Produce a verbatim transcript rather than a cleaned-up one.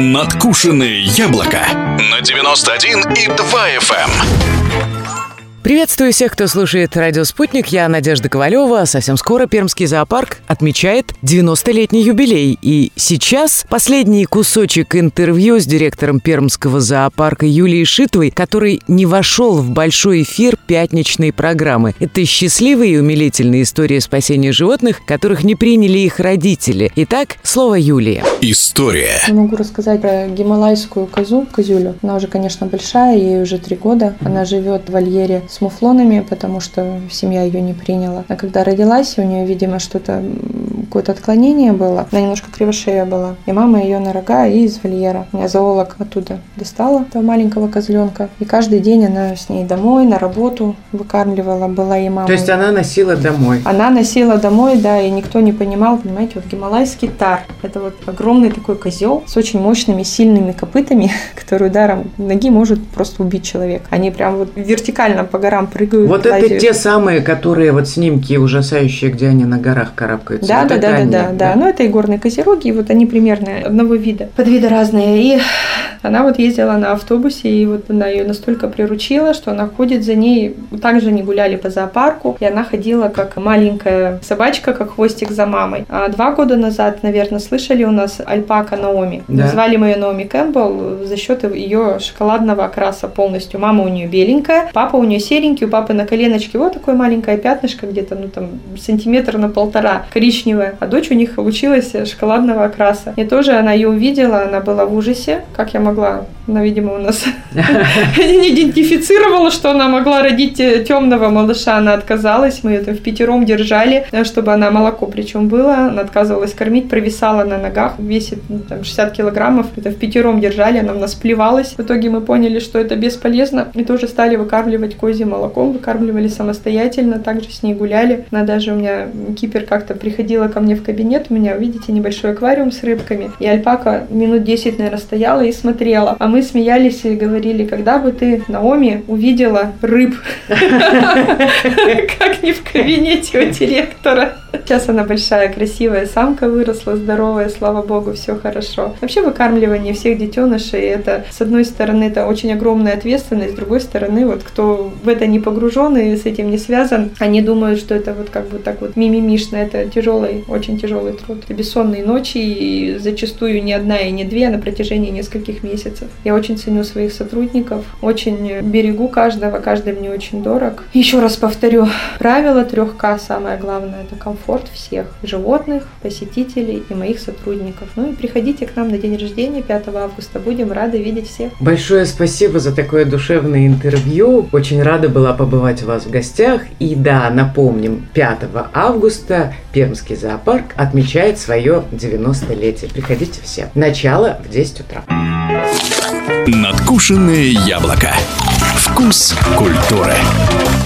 Надкушенное яблоко на девяносто один и два эф эм. Приветствую всех, кто слушает «Радио Спутник». Я Надежда Ковалева. Совсем скоро Пермский зоопарк отмечает девяностолетний юбилей. И сейчас последний кусочек интервью с директором Пермского зоопарка Юлией Шитовой, который не вошел в большой эфир пятничной программы. Это счастливые и умилительные истории спасения животных, которых не приняли их родители. Итак, слово Юлии. История. Я могу рассказать про гималайскую козу, козюлю. Она уже, конечно, большая, ей уже три года. Она живет в вольере с муфлонами, потому что семья ее не приняла. А когда родилась, у нее, видимо, что-то, какое-то отклонение было. Она немножко кривошея была. И мама ее на рога и из вольера. Меня зоолог оттуда достала, этого маленького козленка. И каждый день она с ней домой, на работу выкармливала, была и мама. То есть она носила домой? Она носила домой, да, и никто не понимал, понимаете, вот гималайский тар. Это вот огромный такой козел с очень мощными, сильными копытами, который ударом ноги может просто убить человека. Они прям вот вертикально по горам прыгают. Вот лазят. Это те самые, которые вот снимки ужасающие, где они на горах карабкаются. Да, вот да, да, да, они, да, да. Ну, это и горные козероги, и вот они примерно одного вида. Подвиды разные. И она вот ездила на автобусе, и вот она ее настолько приручила, что она ходит за ней. Также они гуляли по зоопарку, и она ходила как маленькая собачка, как хвостик за мамой. А два года назад, наверное, слышали у нас альпака Наоми. Да. Назвали мы ее Наоми Кэмпбелл за счет ее шоколадного окраса полностью. Мама у нее беленькая, папа у нее серенький, у папы на коленочке вот такое маленькое пятнышко, где-то, ну там, сантиметр на полтора, коричневое, а дочь у них получилась шоколадного окраса. И тоже она ее увидела, она была в ужасе, как я могла, она, видимо, у нас не идентифицировала, что она могла родить темного малыша, она отказалась, мы ее там впятером держали, чтобы она молоко причем было, она отказывалась кормить, провисала на ногах, весит ну, там, шестьдесят килограммов, это впятером держали, она у нас плевалась, в итоге мы поняли, что это бесполезно, и тоже стали выкармливать козьим молоком, выкармливали самостоятельно, также с ней гуляли. Она даже у меня, кипер как-то приходила ко мне в кабинет, у меня, видите, небольшой аквариум с рыбками, и альпака минут десять, наверное, стояла и смотрела. А мы смеялись и говорили, когда бы ты, Наоми, увидела рыб, как не в кабинете у директора. Сейчас она большая, красивая самка выросла, здоровая, слава богу, все хорошо. Вообще выкармливание всех детенышей, это, с одной стороны, это очень огромная ответственность, с другой стороны, вот кто в это не погружен и с этим не связан, они думают, что это вот как бы так вот мимимишно, это тяжелый, очень тяжелый труд. Это бессонные ночи, и зачастую не одна и не две, а на протяжении нескольких месяцев. Я очень ценю своих сотрудников, очень берегу каждого, каждый мне очень дорог. Еще раз повторю, правило трех К самое главное, это комфорт всех животных, посетителей и моих сотрудников. Ну и приходите к нам на день рождения пятого августа, будем рады видеть всех. Большое спасибо за такое душевное интервью, очень рада была побывать у вас в гостях. И да, напомним, пятого августа Пермский зоопарк отмечает свое девяностолетие. Приходите все. Начало в десять утра. Надкушенное яблоко. Вкус культуры.